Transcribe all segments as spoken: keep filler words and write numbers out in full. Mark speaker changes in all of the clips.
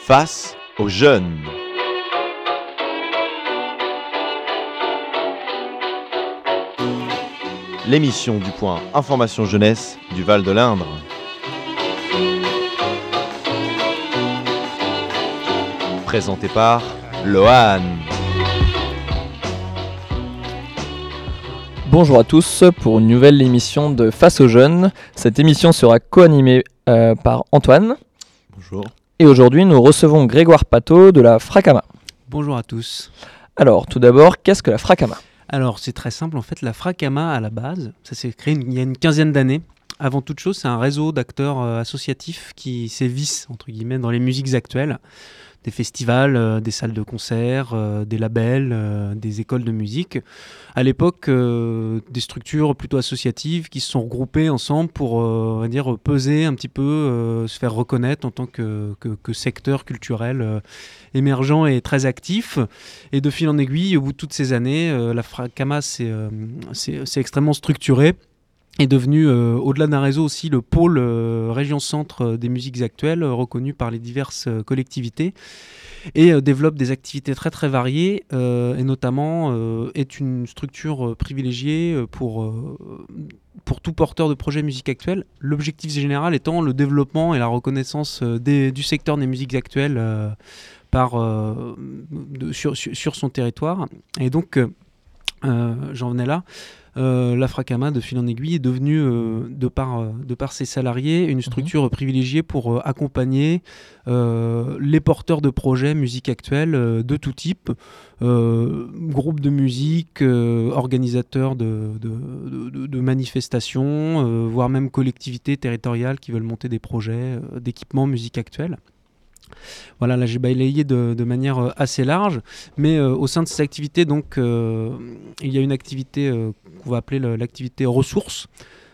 Speaker 1: Face aux jeunes. L'émission du point Information Jeunesse du Val de l'Indre. Présentée par Lohan.
Speaker 2: Bonjour à tous pour une nouvelle émission de Face aux jeunes. Cette émission sera co-animée euh, par Antoine.
Speaker 1: Bonjour.
Speaker 2: Et aujourd'hui, nous recevons Grégoire Pateau de la Fracama.
Speaker 3: Bonjour à tous.
Speaker 2: Alors, tout d'abord, qu'est-ce que la Fracama ?
Speaker 3: Alors, c'est très simple. En fait, la Fracama, à la base, ça s'est créé une- il y a une quinzaine d'années. Avant toute chose, c'est un réseau d'acteurs euh, associatifs qui sévissent, entre guillemets, dans les musiques actuelles. Des festivals, euh, des salles de concert, euh, des labels, euh, des écoles de musique. À l'époque, euh, des structures plutôt associatives qui se sont regroupées ensemble pour, euh, on va dire, peser un petit peu, euh, se faire reconnaître en tant que, que, que secteur culturel euh, émergent et très actif. Et de fil en aiguille, au bout de toutes ces années, euh, la Fracama s'est euh, c'est, c'est extrêmement structurée. Est devenu, euh, au-delà d'un réseau aussi, le pôle euh, région-centre euh, des musiques actuelles, euh, reconnu par les diverses euh, collectivités, et euh, développe des activités très très variées, euh, et notamment euh, est une structure euh, privilégiée euh, pour, euh, pour tout porteur de projet musique actuelle. L'objectif général étant le développement et la reconnaissance euh, des, du secteur des musiques actuelles euh, par, euh, de, sur, sur, sur son territoire. Et donc, euh, euh, j'en venais là. Euh, la Fracama, de fil en aiguille, est devenue, euh, de, par, euh, de par ses salariés, une structure mmh. privilégiée pour euh, accompagner euh, les porteurs de projets musique actuelle euh, de tout type, euh, groupes de musique, euh, organisateurs de, de, de, de manifestations, euh, voire même collectivités territoriales qui veulent monter des projets euh, d'équipement musique actuelle. Voilà, là j'ai balayé de, de manière euh, assez large, mais euh, au sein de cette activité, donc, euh, il y a une activité euh, qu'on va appeler le, l'activité ressources,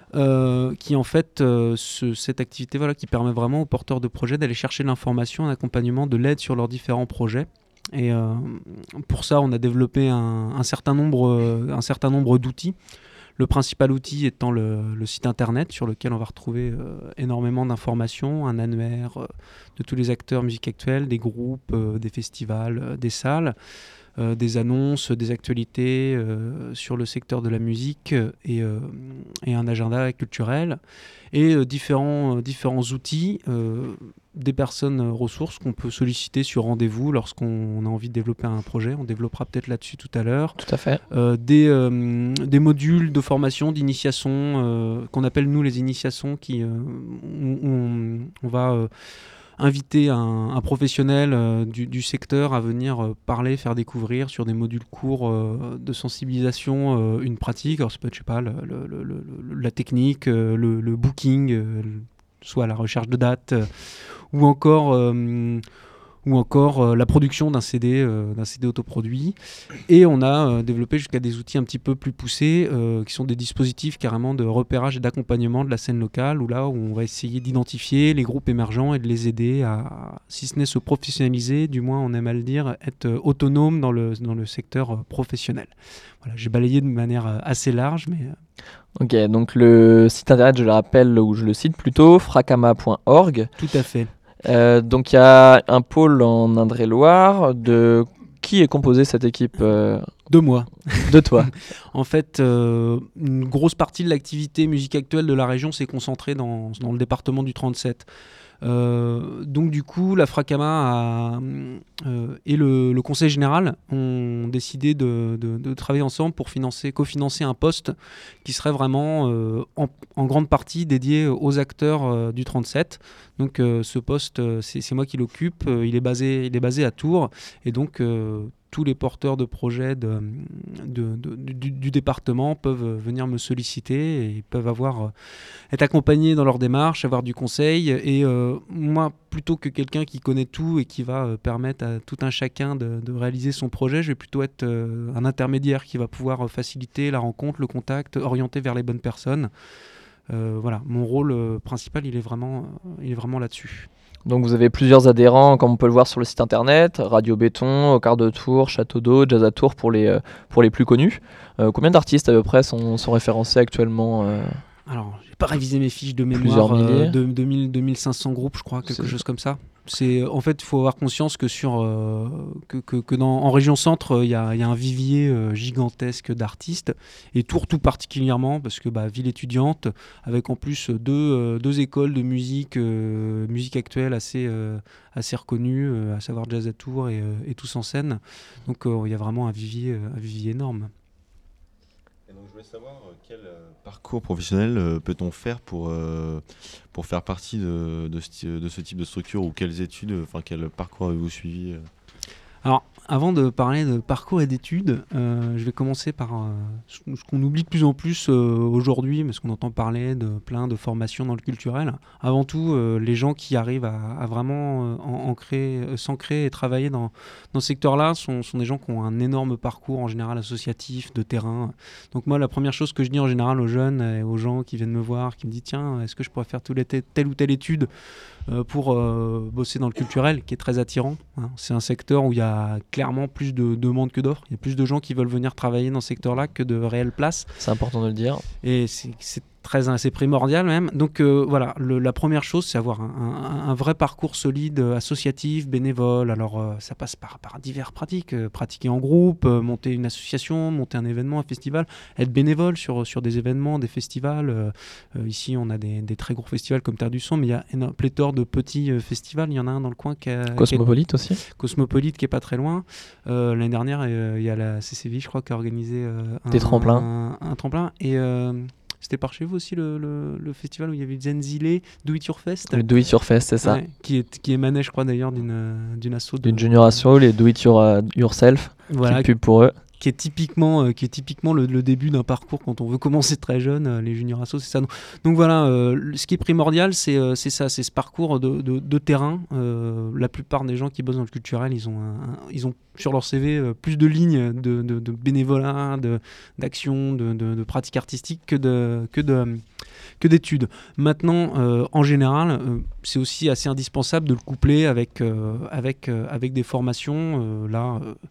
Speaker 3: euh, qui en fait, euh, ce, cette activité voilà, qui permet vraiment aux porteurs de projets d'aller chercher de l'information, un accompagnement, de l'aide sur leurs différents projets. Et euh, pour ça, on a développé un, un, certain nombre, euh, un certain nombre d'outils. Le principal outil étant le, le site internet sur lequel on va retrouver euh, énormément d'informations, un annuaire euh, de tous les acteurs musique actuelle, des groupes, euh, des festivals, euh, des salles, euh, des annonces, des actualités euh, sur le secteur de la musique et, euh, et un agenda culturel et euh, différents, euh, différents outils, euh, des personnes euh, ressources qu'on peut solliciter sur rendez-vous lorsqu'on a envie de développer un projet. On développera peut-être là-dessus tout à l'heure.
Speaker 2: Tout à fait.
Speaker 3: Euh, des, euh, des modules de formation, d'initiation, euh, qu'on appelle nous les initiations, qui, euh, où on, on va euh, inviter un, un professionnel euh, du, du secteur à venir euh, parler, faire découvrir sur des modules courts euh, de sensibilisation euh, une pratique. Alors ça peut être, je sais pas, le, le, le, le, la technique, euh, le, le booking, euh, soit la recherche de dates, euh, ou encore... Euh, ou encore euh, la production d'un C D, euh, d'un C D autoproduit. Et on a euh, développé jusqu'à des outils un petit peu plus poussés, euh, qui sont des dispositifs carrément de repérage et d'accompagnement de la scène locale, où là où on va essayer d'identifier les groupes émergents et de les aider à, si ce n'est se professionnaliser, du moins on aime à le dire, être euh, autonome dans le, dans le secteur euh, professionnel. Voilà, j'ai balayé de manière euh, assez large, mais... Euh...
Speaker 2: Ok, donc le site internet, je le rappelle, ou je le cite plutôt, fracama point org.
Speaker 3: Tout à fait.
Speaker 2: Euh, donc il y a un pôle en Indre-et-Loire. De qui est composée cette équipe euh...
Speaker 3: De moi.
Speaker 2: De toi.
Speaker 3: En fait, euh, une grosse partie de l'activité musique actuelle de la région s'est concentrée dans, dans le département du trente-sept. Euh, donc du coup, la Fracama a, euh, et le, le Conseil général ont décidé de, de, de travailler ensemble pour financer, cofinancer un poste qui serait vraiment euh, en, en grande partie dédié aux acteurs euh, du trente-sept. Donc euh, ce poste, c'est, c'est moi qui l'occupe. Euh, il est basé, il est basé à Tours, et donc euh, tous les porteurs de projets de, de, de, du, du département peuvent venir me solliciter et peuvent avoir, euh, être accompagnés dans leur démarche, avoir du conseil. Et euh, moi, plutôt que quelqu'un qui connaît tout et qui va euh, permettre à tout un chacun de, de réaliser son projet, je vais plutôt être euh, un intermédiaire qui va pouvoir euh, faciliter la rencontre, le contact, orienter vers les bonnes personnes. Euh, voilà, mon rôle euh, principal, il est vraiment, euh, il est vraiment là-dessus.
Speaker 2: Donc vous avez plusieurs adhérents, comme on peut le voir sur le site internet, Radio Béton, Au Quart de Tour, Château d'Eau, Jazz à Tours pour les, euh, pour les plus connus. Euh, combien d'artistes à peu près sont, sont référencés actuellement euh
Speaker 3: Alors, j'ai pas révisé mes fiches de
Speaker 2: Plusieurs
Speaker 3: mémoire,
Speaker 2: milliers.
Speaker 3: euh, de deux mille, deux mille cinq cents groupes, je crois, quelque
Speaker 2: C'est-
Speaker 3: chose comme ça. C'est, en fait, il faut avoir conscience que, sur, euh, que, que, que dans, en région centre, il y a, y a un vivier euh, gigantesque d'artistes, et Tours tout particulièrement, parce que bah, ville étudiante, avec en plus deux, euh, deux écoles de musique, euh, musique actuelle assez, euh, assez reconnues, euh, à savoir Jazz à Tours et, euh, et Tous en scène. Donc euh, il y a vraiment un vivier, euh, un vivier énorme.
Speaker 1: Et donc, je voulais savoir euh, quel euh, parcours professionnel euh, peut-on faire pour, euh, pour faire partie de, de, ce, de ce type de structure, ou quelles études, enfin quel parcours avez-vous suivi euh
Speaker 3: Alors, avant de parler de parcours et d'études, euh, je vais commencer par euh, ce ce qu'on oublie de plus en plus euh, aujourd'hui, parce qu'on entend parler de plein de formations dans le culturel. Avant tout, euh, les gens qui arrivent à, à vraiment euh, en- ancrer, euh, s'ancrer et travailler dans, dans ce secteur-là sont, sont des gens qui ont un énorme parcours en général associatif, de terrain. Donc moi, la première chose que je dis en général aux jeunes et aux gens qui viennent me voir, qui me disent « Tiens, est-ce que je pourrais faire tout l'été telle ou telle étude ?» Euh, pour euh, bosser dans le culturel, qui est très attirant. Hein. C'est un secteur où il y a clairement plus de demandes que d'offres. Il y a plus de gens qui veulent venir travailler dans ce secteur-là que de réelles places.
Speaker 2: C'est important de le dire.
Speaker 3: Et c'est, c'est très, c'est primordial même. Donc euh, voilà, le, la première chose, c'est avoir un, un, un vrai parcours solide, euh, associatif, bénévole. Alors euh, ça passe par, par diverses pratiques. Euh, pratiquer en groupe, euh, monter une association, monter un événement, un festival, être bénévole sur, sur des événements, des festivals. Euh, euh, ici, on a des, des très gros festivals comme Terre du Son, mais il y a une pléthore de petits euh, festivals. Il y en a un dans le coin qui a,
Speaker 2: Cosmopolite aussi.
Speaker 3: qui est, Cosmopolite, qui est pas très loin. Euh, l'année dernière, euh, il y a la C C V I, je crois, qui a organisé euh, un,
Speaker 2: Des tremplins.
Speaker 3: Un, un tremplin. Et euh, c'était par chez vous aussi le, le, le festival où il y avait Zenzile, Do It Your Fest.
Speaker 2: Le Do It Your Fest, c'est ça.
Speaker 3: Ouais, qui, est, qui émanait, je crois, d'ailleurs d'une, d'une asso. De...
Speaker 2: D'une junior asso, les Do It Your, uh, Yourself,
Speaker 3: voilà,
Speaker 2: qui pub pour eux.
Speaker 3: Qui est typiquement, euh, qui est typiquement le, le début d'un parcours quand on veut commencer très jeune, euh, les junior assos, c'est ça. Donc, donc voilà, euh, ce qui est primordial, c'est, euh, c'est ça, c'est ce parcours de, de, de terrain. Euh, la plupart des gens qui bossent dans le culturel, ils ont, un, un, ils ont sur leur C V euh, plus de lignes de, de, de bénévolat, de, d'action, de, de, de pratique artistique que, de, que, de, que d'études. Maintenant, euh, en général, euh, c'est aussi assez indispensable de le coupler avec, euh, avec, euh, avec des formations. Euh, là, euh,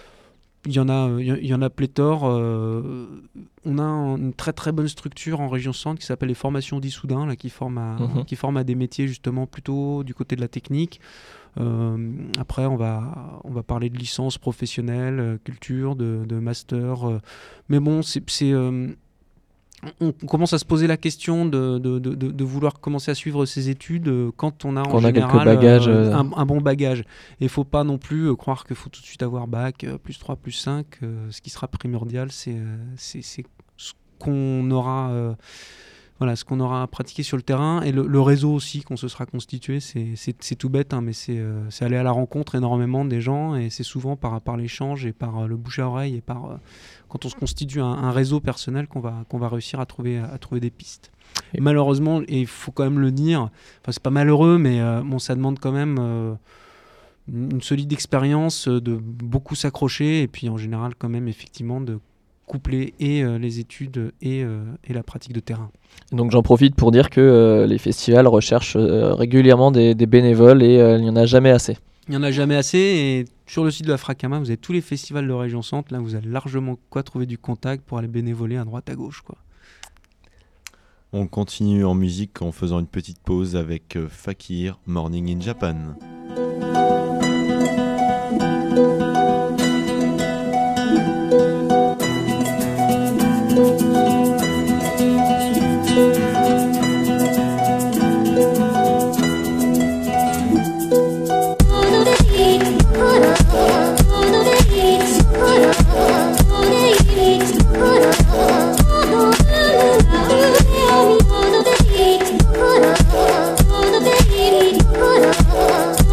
Speaker 3: Il y en a, il y en a pléthore. Euh, on a une très très bonne structure en région centre qui s'appelle les formations d'Issoudun, là, qui forment à,
Speaker 2: Mmh.
Speaker 3: qui forment à des métiers justement plutôt du côté de la technique. Euh, après, on va, on va parler de licence professionnelle, euh, culture, de, de master. Euh, mais bon, c'est, c'est euh, on commence à se poser la question de, de, de, de vouloir commencer à suivre ses études quand on a en
Speaker 2: Qu'on a
Speaker 3: général
Speaker 2: quelques bagages,
Speaker 3: euh,
Speaker 2: euh...
Speaker 3: un, un bon bagage. Et il ne faut pas non plus euh, croire qu'il faut tout de suite avoir bac, euh, plus trois, plus cinq. Euh, ce qui sera primordial, c'est, euh, c'est, c'est ce qu'on aura... Euh, Voilà, ce qu'on aura pratiqué sur le terrain et le, le réseau aussi qu'on se sera constitué, c'est, c'est, c'est tout bête, hein, mais c'est, euh, c'est aller à la rencontre énormément des gens et c'est souvent par, par l'échange et par euh, le bouche à oreille et par euh, quand on se constitue un, un réseau personnel qu'on va, qu'on va réussir à trouver, à trouver des pistes. Et malheureusement, et il faut quand même le dire, enfin c'est pas malheureux, mais euh, bon, ça demande quand même euh, une solide expérience, de beaucoup s'accrocher et puis en général quand même effectivement de coupler et euh, les études et, euh, et la pratique de terrain.
Speaker 2: Donc j'en profite pour dire que euh, les festivals recherchent euh, régulièrement des, des bénévoles et euh, il n'y en a jamais assez.
Speaker 3: Il n'y en a jamais assez et sur le site de la Fracama, vous avez tous les festivals de région centre. Là, vous avez largement quoi trouver du contact pour aller bénévoler à droite à gauche, quoi.
Speaker 1: On continue en musique en faisant une petite pause avec euh, Fakir, Morning in Japan.
Speaker 4: Oh,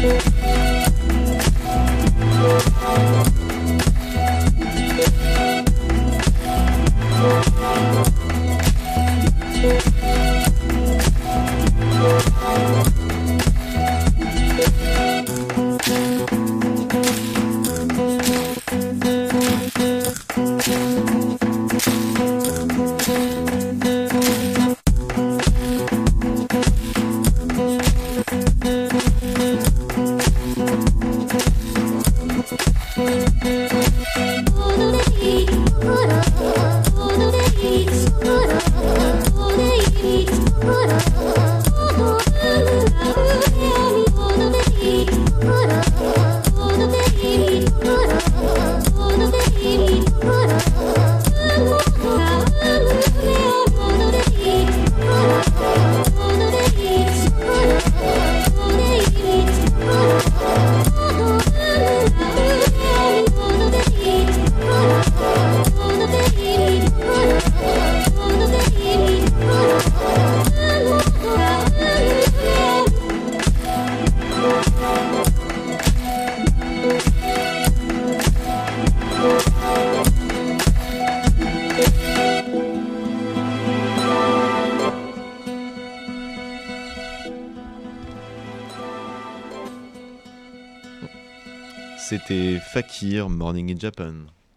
Speaker 1: C'était Fakir, Morning in Japan.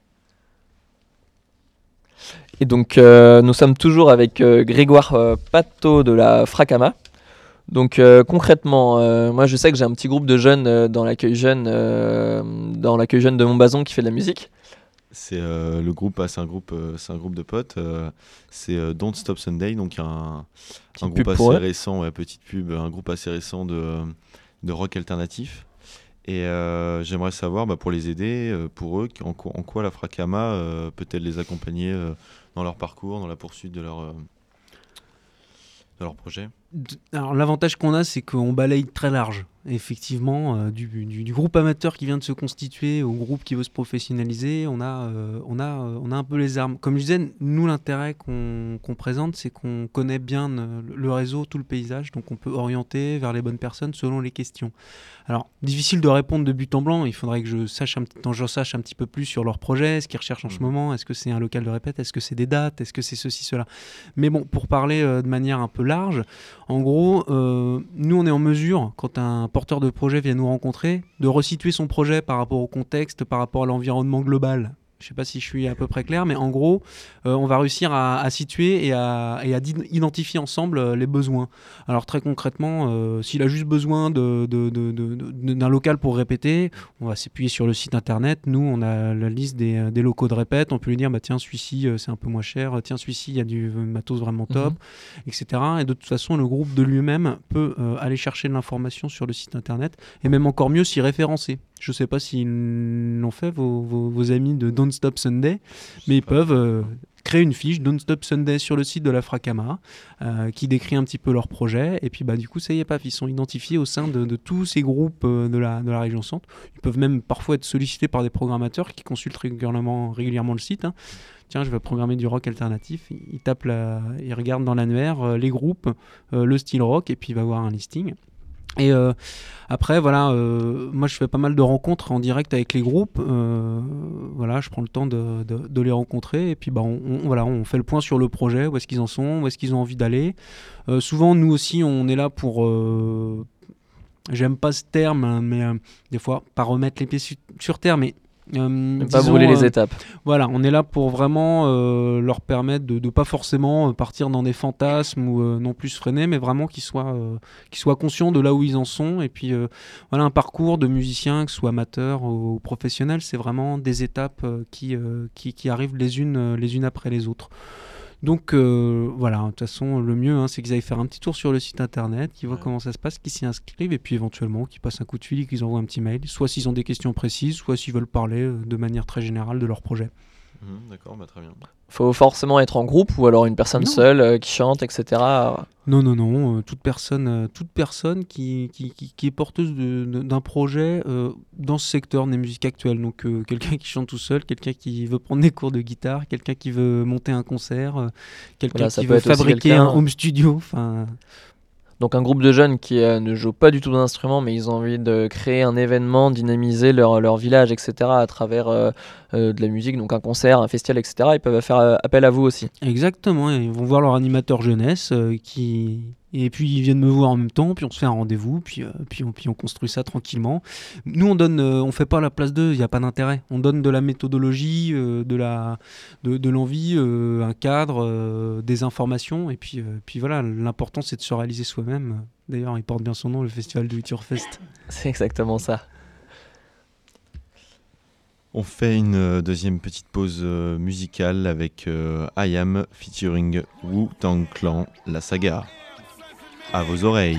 Speaker 2: Et donc euh, nous sommes toujours avec euh, Grégoire euh, Pato de la Fracama. Donc euh, concrètement, euh, moi je sais que j'ai un petit groupe de jeunes euh, dans l'accueil jeune, euh, dans l'accueil jeune de Montbazon qui fait de la musique.
Speaker 1: C'est euh, le groupe, ah, c'est un groupe, euh, c'est un groupe de potes. Euh, c'est euh, Don't Stop Sunday, donc un, un groupe assez récent, ouais, petite pub, un groupe assez récent de, de rock alternatif. Et euh, j'aimerais savoir, bah, pour les aider, euh, pour eux, en, en quoi la Fracama euh, peut-elle les accompagner euh, dans leur parcours, dans la poursuite de leur, euh, de leur projet.
Speaker 3: Alors l'avantage qu'on a, c'est qu'on balaye très large. Effectivement, euh, du, du, du groupe amateur qui vient de se constituer au groupe qui veut se professionnaliser, on a, euh, on a, euh, on a un peu les armes. Comme je disais, nous, l'intérêt qu'on, qu'on présente, c'est qu'on connaît bien le, le réseau, tout le paysage, donc on peut orienter vers les bonnes personnes selon les questions. Alors, difficile de répondre de but en blanc, il faudrait que je sache un, petit, je sache un petit peu plus sur leur projet, ce qu'ils recherchent en ce moment, est-ce que c'est un local de répète, est-ce que c'est des dates, est-ce que c'est ceci, cela. Mais bon, pour parler euh, de manière un peu large, en gros, euh, nous, on est en mesure, quand un porteur de projet vient nous rencontrer, de resituer son projet par rapport au contexte, par rapport à l'environnement global. Je ne sais pas si je suis à peu près clair, mais en gros, euh, on va réussir à, à situer et à, et à identifier ensemble euh, les besoins. Alors très concrètement, euh, s'il a juste besoin de, de, de, de, de, d'un local pour répéter, on va s'appuyer sur le site internet. Nous, on a la liste des, des locaux de répète. On peut lui dire, bah, tiens, celui-ci, euh, c'est un peu moins cher. Tiens, celui-ci, il y a du matos vraiment top, mmh. et cetera. Et de toute façon, le groupe de lui-même peut euh, aller chercher de l'information sur le site internet et même encore mieux s'y référencer. Je ne sais pas s'ils l'ont fait, vos, vos, vos amis de Don't Stop Sunday, mais ils peuvent euh, créer une fiche Don't Stop Sunday sur le site de la Fracama euh, qui décrit un petit peu leur projet. Et puis bah, du coup, ça y est, paf, ils sont identifiés au sein de, de tous ces groupes euh, de, la, de la région centre. Ils peuvent même parfois être sollicités par des programmateurs qui consultent régulièrement, régulièrement le site. Hein. Tiens, je vais programmer du rock alternatif. Il tape la, il regarde dans l'annuaire euh, les groupes, euh, le style rock, et puis il va voir un listing. Et euh, après, voilà, euh, moi je fais pas mal de rencontres en direct avec les groupes. Euh, voilà, je prends le temps de, de, de les rencontrer et puis bah, on, on, voilà, on fait le point sur le projet, où est-ce qu'ils en sont, où est-ce qu'ils ont envie d'aller. Euh, souvent, nous aussi, on est là pour... Euh, j'aime pas ce terme, hein, mais euh, des fois, pas remettre les pieds su- sur terre, mais... Euh,
Speaker 2: pas brûler les
Speaker 3: euh,
Speaker 2: étapes.
Speaker 3: Voilà, on est là pour vraiment euh, leur permettre de ne pas forcément partir dans des fantasmes ou euh, non plus se freiner, mais vraiment qu'ils soient, euh, qu'ils soient conscients de là où ils en sont. Et puis euh, voilà, un parcours de musicien, que ce soit amateur ou professionnel, c'est vraiment des étapes euh, qui, euh, qui, qui arrivent les unes, euh, les unes après les autres. Donc euh, voilà, de toute façon, le mieux, hein, c'est qu'ils aillent faire un petit tour sur le site internet, qu'ils voient ouais. comment ça se passe, qu'ils s'y inscrivent et puis éventuellement qu'ils passent un coup de fil et qu'ils envoient un petit mail, soit s'ils ont des questions précises, soit s'ils veulent parler euh, de manière très générale de leur projet.
Speaker 1: Mmh, d'accord, bah, très bien.
Speaker 2: Faut forcément être en groupe ou alors une personne non. seule euh, qui chante, et cetera.
Speaker 3: Non, non, non. Euh, toute personne, euh, toute personne qui, qui, qui, qui est porteuse de, de, d'un projet euh, dans ce secteur des musiques actuelles. Donc, euh, quelqu'un qui chante tout seul, quelqu'un qui veut prendre des cours de guitare, quelqu'un qui veut monter un concert, euh, quelqu'un voilà, qui veut fabriquer un home studio. Enfin.
Speaker 2: Donc un groupe de jeunes qui euh, ne jouent pas du tout d'instruments, mais ils ont envie de créer un événement, dynamiser leur, leur village, et cetera à travers euh, euh, de la musique, donc un concert, un festival, et cetera. Ils peuvent faire euh, appel à vous aussi.
Speaker 3: Exactement, ils vont voir leur animateur jeunesse euh, qui... et puis ils viennent me voir en même temps, puis on se fait un rendez-vous, puis, euh, puis, on, puis on construit ça tranquillement. Nous on donne, euh, on fait pas la place d'eux, il n'y a pas d'intérêt. On donne de la méthodologie, euh, de, la, de, de l'envie, euh, un cadre, euh, des informations, et puis, euh, puis voilà, l'important c'est de se réaliser soi-même. D'ailleurs il porte bien son nom, le festival de It Your Fest.
Speaker 2: C'est exactement ça.
Speaker 1: On fait une euh, deuxième petite pause euh, musicale avec euh, I Am featuring Wu-Tang Clan, la saga. À vos oreilles.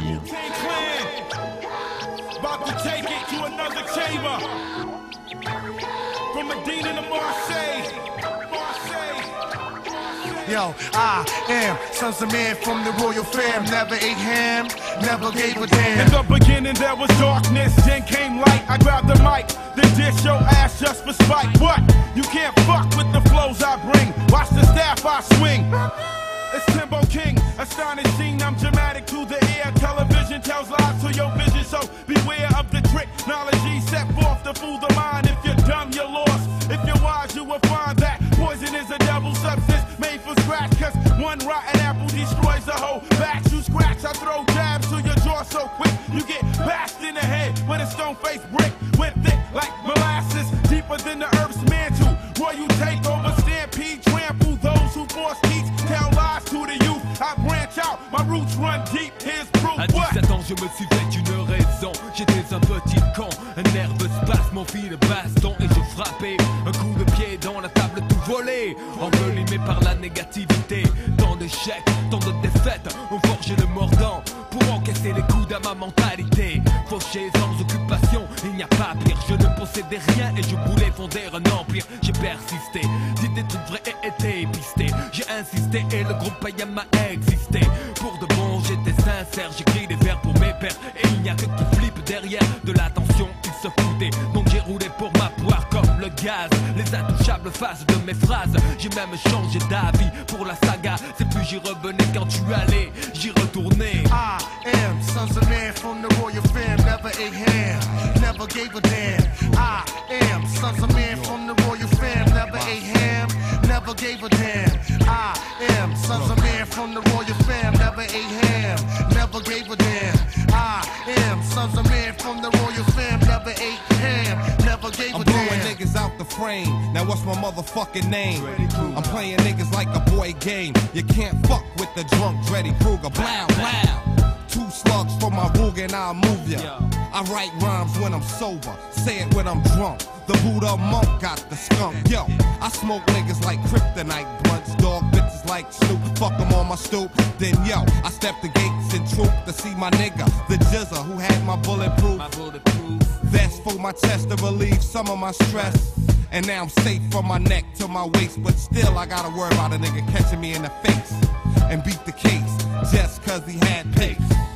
Speaker 4: Yo, I am sons of man from the royal fam. Never ate ham, never gave a damn. In the beginning there was darkness, then came light. I grabbed the mic, then dish your ass just for spite. What? You can't fuck with the flows I bring. Watch the staff I swing. It's Timbo King, astonishing, I'm dramatic to the ear. Television tells lies to your vision, so beware of the trick. Knowledge set forth to fool the mind. If you're dumb, you're lost. If you're wise, you will find that poison is a devil's substance made for scratch. Cause one rotten apple destroys the whole batch. You scratch, I throw jabs to your jaw so quick. You get bashed in the head with a stone-faced brick. Went thick like molasses, deeper than the earth's mantle. Royal takeover, stampede, trample those who force teach. Tell lies to the youth, I branch out, my roots run deep, here's proof.
Speaker 5: À dix-sept ans je me suis fait une raison. J'étais un petit con, un nerveux spasme, mon fil de baston. Et je frappais un coup de pied dans la table tout volé. Envelimé par la négativité. Tant d'échecs, tant de défaites, on forgeait le mordant pour encaisser les coups à ma mentalité. Fauché sans occupation, il n'y a pas pire. Je ne possédais rien et je voulais fonder un empire. J'ai persisté, dit des trucs vrais et été pisté. J'ai insisté et le groupe Ayam a existé. Pour de bon j'étais sincère, j'écris des vers pour mes pères. Et il n'y a que qui flippe derrière de l'attention, ils se foutaient. Donc j'ai roulé pour ma poire comme le gaz. Les intouchables faces de mes phrases. J'ai même changé d'avis pour la saga. C'est plus j'y revenais quand tu allais, j'y retournais.
Speaker 4: I am sons of man from the royal fam. Never ate ham, never gave a damn. I am sons of man from the royal fam. Never ate ham, never gave a damn. I am sons of man from the royal fam. Never ate ham, never gave a damn. I am sons of man from the royal fam. Never ate ham, never gave a damn.
Speaker 6: I'm blowing niggas out the frame. Now what's my motherfucking name? I'm playing niggas like a boy game. You can't fuck with the drunk Freddy Krueger. Blow, blow. Two slugs for my rug and I'll move ya. I write rhymes when I'm sober, say it when I'm drunk. The Buddha monk got the skunk. Yo, I smoke niggas like kryptonite blunts. Dog bitches like Snoop, fuck them on my stoop. Then yo, I step the gates in troop to see my nigga, the Jizza who had my bulletproof. My bulletproof. Vest for my chest to relieve some of my stress. And now I'm safe from my neck to my waist. But still I gotta worry about a nigga catching me in the face and beat the case just cause he had pace.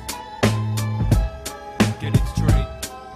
Speaker 5: Get it straight.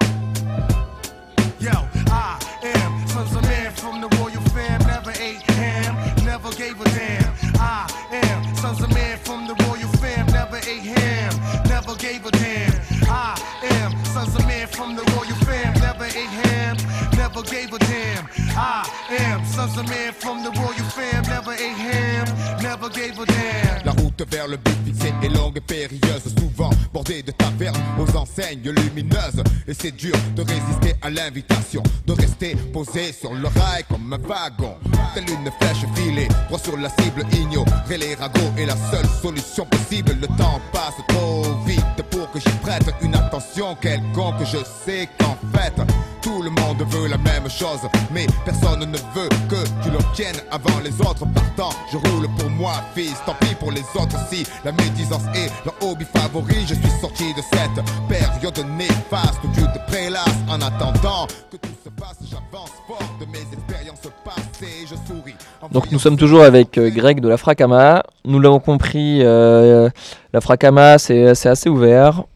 Speaker 4: Yo, I am sons of man from the royal fam. Never ate ham, never gave a damn. I am sons of man from the royal fam. Never ate ham, never gave a damn. I am sons of man from the royal fam. Never ate ham, never gave a damn. I am sons of man from the royal fam. Never ate ham, never gave a damn.
Speaker 6: La route vers le but fixé est longue et périlleuse, souvent bordée de tavernes aux enseignes lumineuses. Et c'est dur de résister à l'invitation, de rester posé sur le rail comme un wagon. Telle une flèche filée, droit sur la cible, ignorer les ragots est la seule solution possible. Le temps passe trop vite pour que j'y prête une attention quelconque. Je sais qu'en fait, tout le monde veut la même chose, mais personne ne veut que tu l'obtiennes avant les autres. Partant, je roule pour moi, fils, tant pis pour les autres. Si la médisance est leur hobby favori, je suis sorti de cette période néfaste où tu te prélasses. En attendant que tout se passe, j'avance fort de mes expériences passées, je souris.
Speaker 2: Donc nous sommes toujours avec euh, Greg de la Fracama. Nous l'avons compris, euh, la Fracama c'est, c'est assez ouvert.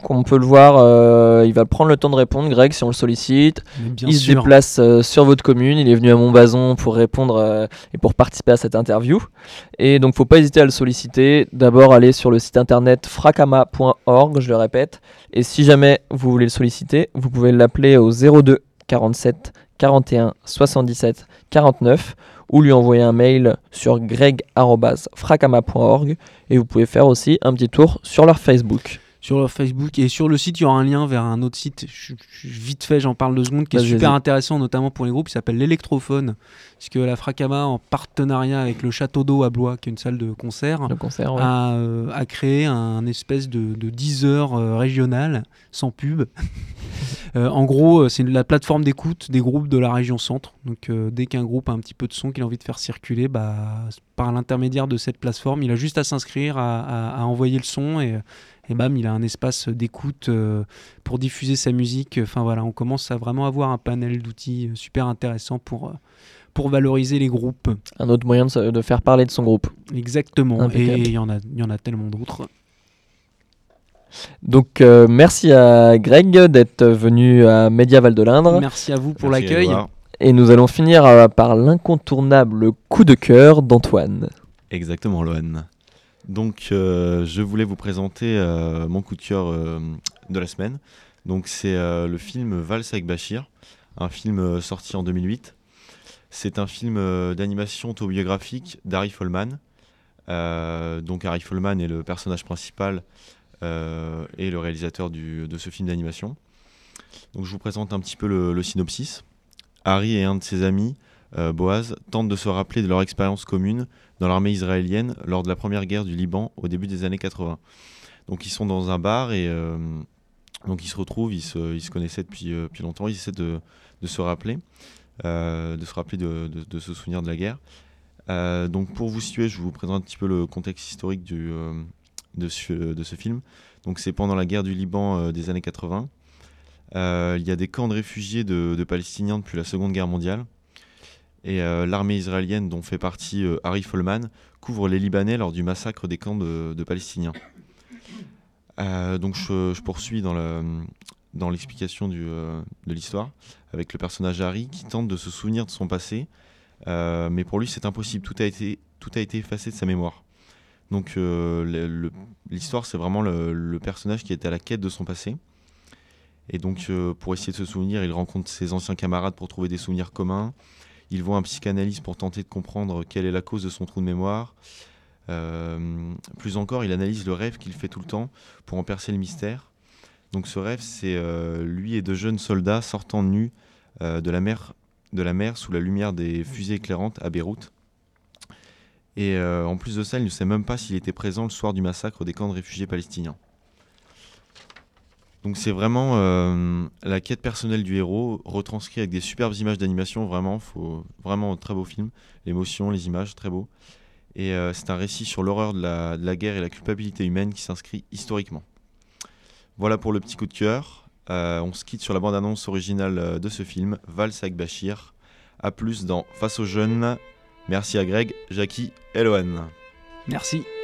Speaker 2: comme on peut le voir, euh, il va prendre le temps de répondre, Greg, si on le sollicite.
Speaker 3: Bien
Speaker 2: il
Speaker 3: sûr.
Speaker 2: se déplace euh, sur votre commune, il est venu à Montbazon pour répondre euh, et pour participer à cette interview. Et donc, faut pas hésiter à le solliciter. D'abord, allez sur le site internet fracama point org, je le répète. Et si jamais vous voulez le solliciter, vous pouvez l'appeler au zéro deux quarante-sept quarante et un soixante-dix-sept quarante-neuf ou lui envoyer un mail sur greg arobase fracama point org, et vous pouvez faire aussi un petit tour sur leur Facebook.
Speaker 3: Sur leur Facebook et sur le site, il y aura un lien vers un autre site. Je, je, vite fait, j'en parle deux secondes, qui est
Speaker 2: Vas-y,
Speaker 3: super
Speaker 2: vas-y.
Speaker 3: intéressant, notamment pour les groupes. Il s'appelle l'Electrophone, puisque la Fracama, en partenariat avec le Château d'Eau à Blois, qui est une salle de concert,
Speaker 2: Le concert, ouais.
Speaker 3: a, euh, a créé un espèce de, de Deezer euh, régional, sans pub. euh, en gros, euh, c'est la plateforme d'écoute des groupes de la région centre. Donc, euh, dès qu'un groupe a un petit peu de son qu'il a envie de faire circuler, bah, par l'intermédiaire de cette plateforme, il a juste à s'inscrire, à, à, à envoyer le son et et bam, il a un espace d'écoute euh, pour diffuser sa musique. Enfin voilà, on commence à vraiment avoir un panel d'outils super intéressant pour, euh, pour valoriser les groupes.
Speaker 2: Un autre moyen de, se- de faire parler de son groupe.
Speaker 3: Exactement,
Speaker 2: Impeccable.
Speaker 3: et il y en a, il y en a tellement d'autres.
Speaker 2: Donc, euh, merci à Greg d'être venu à Média Val de l'Indre.
Speaker 3: Merci à vous pour
Speaker 1: Merci,
Speaker 3: l'accueil.
Speaker 1: Grégoire.
Speaker 2: Et nous allons finir euh, par l'incontournable coup de cœur d'Antoine.
Speaker 1: Exactement, Lohan. Donc, euh, je voulais vous présenter euh, mon coup de cœur euh, de la semaine. Donc, c'est euh, le film Valse avec Bachir, un film euh, sorti en deux mille huit. C'est un film euh, d'animation autobiographique d'Harry Folman. Euh, donc, Harry Folman est le personnage principal euh, et le réalisateur du, de ce film d'animation. Donc, je vous présente un petit peu le, le synopsis. Harry et un de ses amis, euh, Boaz, tentent de se rappeler de leur expérience commune dans l'armée israélienne lors de la première guerre du Liban au début des années quatre-vingts. Donc ils sont dans un bar et euh, donc ils se retrouvent, ils se, ils se connaissaient depuis, euh, depuis longtemps, ils essaient de, de se rappeler, euh, de se rappeler de, de, de se souvenir de la guerre. Euh, donc pour vous situer, je vous présente un petit peu le contexte historique du, euh, de, ce, de ce film. Donc c'est pendant la guerre du Liban euh, des années quatre-vingts. Euh, il y a des camps de réfugiés de, de Palestiniens depuis la Seconde Guerre mondiale. Et euh, l'armée israélienne, dont fait partie euh, Harry Folman, couvre les Libanais lors du massacre des camps de, de Palestiniens. Euh, donc je, je poursuis dans, le, dans l'explication du, euh, de l'histoire, avec le personnage Harry qui tente de se souvenir de son passé, euh, mais pour lui c'est impossible, tout a été, tout a été effacé de sa mémoire. Donc euh, le, le, l'histoire, c'est vraiment le, le personnage qui est à la quête de son passé. Et donc euh, pour essayer de se souvenir, il rencontre ses anciens camarades pour trouver des souvenirs communs. Il voit un psychanalyste pour tenter de comprendre quelle est la cause de son trou de mémoire. Euh, plus encore, il analyse le rêve qu'il fait tout le temps pour en percer le mystère. Donc ce rêve, c'est euh, lui et deux jeunes soldats sortant nus euh, de la mer, de la mer sous la lumière des fusées éclairantes à Beyrouth. Et euh, en plus de ça, il ne sait même pas s'il était présent le soir du massacre des camps de réfugiés palestiniens. Donc c'est vraiment euh, la quête personnelle du héros, retranscrit avec des superbes images d'animation, vraiment, faut, vraiment un très beau film. L'émotion, les images, très beau. Et euh, c'est un récit sur l'horreur de la, de la guerre et la culpabilité humaine qui s'inscrit historiquement. Voilà pour le petit coup de cœur. Euh, on se quitte sur la bande-annonce originale de ce film, Valse avec Bachir. A plus dans Face aux jeunes. Merci à Greg, Jackie et Lohan.
Speaker 3: Merci.